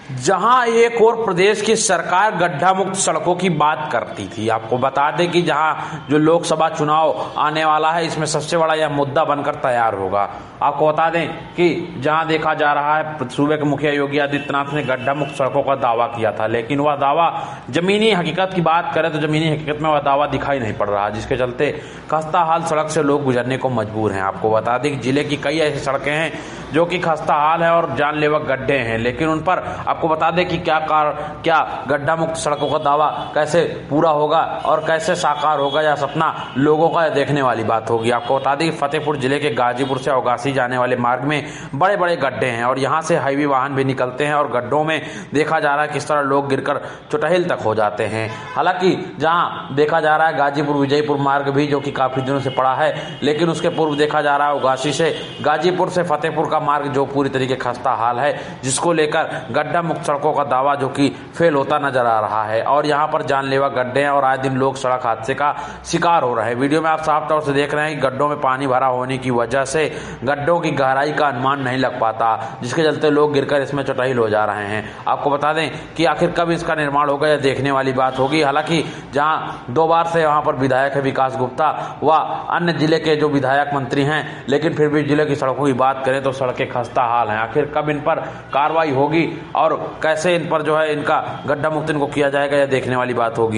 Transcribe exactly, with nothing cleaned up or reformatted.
जहां एक और प्रदेश की सरकार गड्ढा मुक्त सड़कों की बात करती थी। आपको बता दें कि जहां जो लोकसभा चुनाव आने वाला है, इसमें सबसे बड़ा यह मुद्दा बनकर तैयार होगा। आपको बता दें कि जहां देखा जा रहा है, सूबे के मुखिया योगी आदित्यनाथ ने गड्ढा मुक्त सड़कों का दावा किया था, लेकिन वह दावा जमीनी हकीकत की बात करें तो जमीनी हकीकत में वह दावा दिखाई नहीं पड़ रहा, जिसके चलते खस्ता हाल सड़क से लोग गुजरने को मजबूर हैं। आपको बता दें कि जिले की कई ऐसी सड़कें हैं जो कि खस्ता हाल है और जानलेवा गड्ढे हैं, लेकिन उन पर आपको बता दें कि क्या कार क्या गड्ढा मुक्त सड़कों का दावा कैसे पूरा होगा और कैसे साकार होगा, या सपना लोगों का देखने वाली बात होगी। आपको बता दें कि फतेहपुर जिले के गाजीपुर से औगासी जाने वाले मार्ग में बड़े बड़े गड्ढे हैं और यहां से हाईवे वाहन भी निकलते हैं और गड्ढों में देखा जा रहा है किस तरह लोग गिरकर चुटहिल तक हो जाते हैं। हालांकि जहां देखा जा रहा है गाजीपुर विजयपुर मार्ग भी जो कि काफी दिनों से पड़ा है, लेकिन उसके पूर्व देखा जा रहा है औगासी से गाजीपुर से फतेहपुर का मार्ग जो पूरी तरीके खस्ता हाल है, जिसको लेकर गड्ढा मुक्त सड़कों का दावा जो कि फेल होता नजर आ रहा है और यहां पर जानलेवा गड्ढे हैं और आए दिन लोग सड़क हादसे का शिकार हो रहे हैं। वीडियो में आप साफ तौर से देख रहे हैं कि गड्ढों में पानी भरा होने की वजह से गड्ढों की गहराई का अनुमान नहीं लग पाता, जिसके चलते लोग गिरकर इसमें चुटहिल हो जा रहे हैं। आपको बता दें कि आखिर कब इसका निर्माण होगा, यह देखने वाली बात होगी। हालांकि जहां दो बार से वहां पर विधायक है विकास गुप्ता व अन्य जिले के जो विधायक मंत्री हैं, लेकिन फिर भी जिले की सड़कों की बात करें तो सड़कें खस्ता हाल हैं। आखिर कब इन पर कार्रवाई होगी और कैसे इन पर जो है इनका गड्ढा मुक्त इनको किया जाएगा, यह देखने वाली बात होगी।